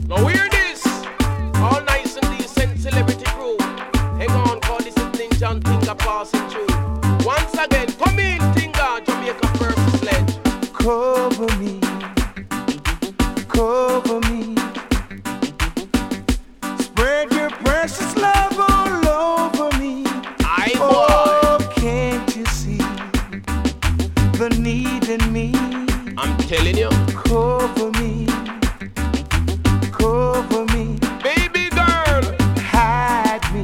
Now hear this. All nice and decent celebrity crew. Hang on, cause this is Ninja and Tinga passing through. Once again, come in, Tinga, Jamaica first sledge. Cover me, cover me. Spread your precious love all over me. Aye, boy. Oh, can't you see the need in me? I'm telling you. Cover me, cover me. Baby girl. Hide me,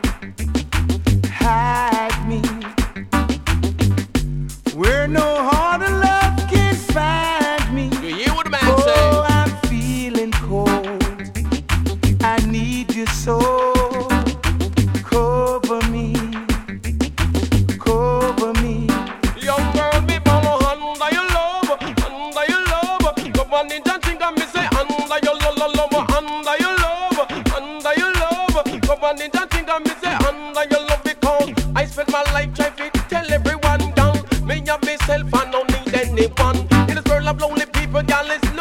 hide me. Where no heart of love can find me. You hear what the man Oh, say? I'm feeling cold. I need you so. Cover me, cover me. Young girl, me follow under your love, under your love. Go on in dancing and me say under your love, under your love, under your love. Go on in dancing and me say under your love because I spend my life trying to tell everyone down. Me and myself, I don't need anyone. In this world of lonely people, girl, it's